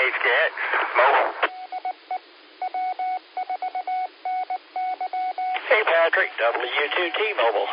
HKX, mobile. Hey, Patrick, W2T mobile.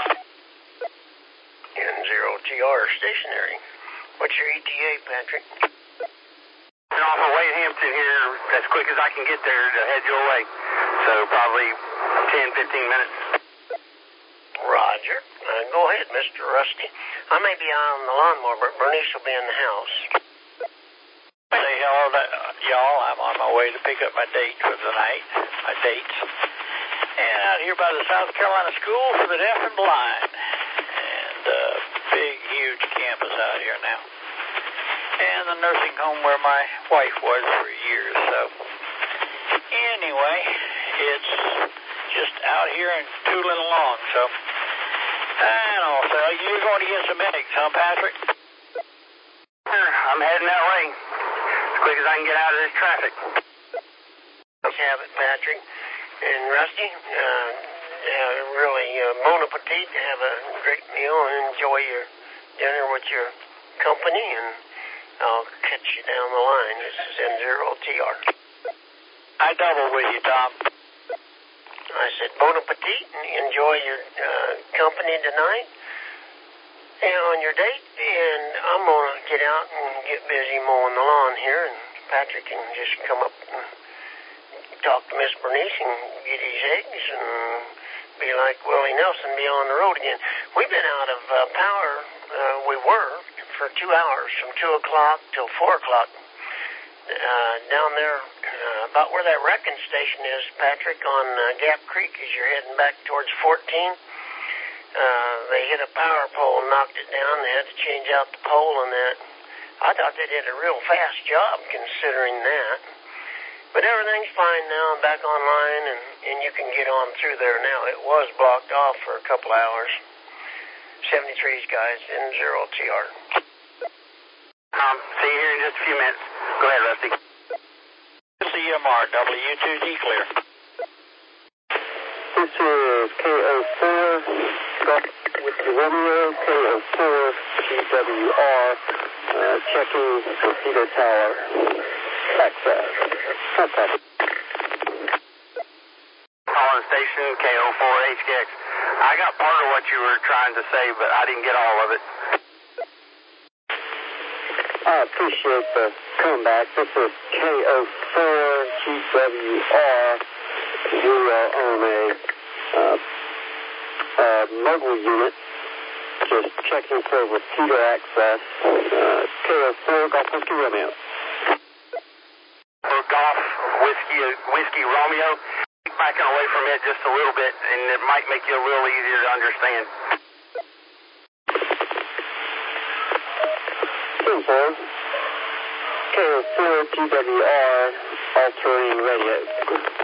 N0TR stationary. What's your ETA, Patrick? I'm off of Wade Hampton here as quick as I can get there to head your way. So probably 10, 15 minutes. Roger. Go ahead, Mr. Rusty. I may be out on the lawnmower, but Bernice will be in the house. Say hello to y'all. I'm on my way to pick up my date for the night. My dates. And out here by the South Carolina School for the Deaf and Blind. And big, huge campus out here now. And the nursing home where my wife was for years. So anyway, it's just out here and tooling along. So, and also, you're going to get some eggs, huh, Patrick? I'm heading that way as quick as I can get out of this traffic. Let's have it, Patrick. And Rusty, really bon appetit. Have a great meal and enjoy your dinner with your company. And I'll catch you down the line. This is N0TR. I double with you, Tom. I said bon appetit and enjoy your company tonight and on your date. And I'm going to get out and get busy mowing the lawn here. And Patrick can just come up and talk to Miss Bernice and get his eggs and be like Willie Nelson, be on the road again. We've been out of power. We were for 2 hours from 2 o'clock till 4 o'clock. Down there, about where that wrecking station is, Patrick, on Gap Creek as you're heading back towards 14. They hit a power pole and knocked it down. They had to change out the pole and that. I thought they did a real fast job considering that. But everything's fine now. I'm back online, and you can get on through there now. It was blocked off for a couple hours. 73's, guys, N0TR. See you here in just a few minutes. Go ahead, Rusty. CMR, W2T clear. This is KO4, with the Romeo, KO4, GWR, checking torpedo tower, access. Calling station, KO4 HKX. I got part of what you were trying to say, but I didn't get all of it. I appreciate the comeback. This is KO4 GWR. We are on a mobile unit, just checking for repeater access. KO4 Golf Whiskey Romeo. For Golf Whiskey Romeo, keep backing away from it just a little bit, and it might make you a little easier to understand. Simple. KO4 GWR, altering radio.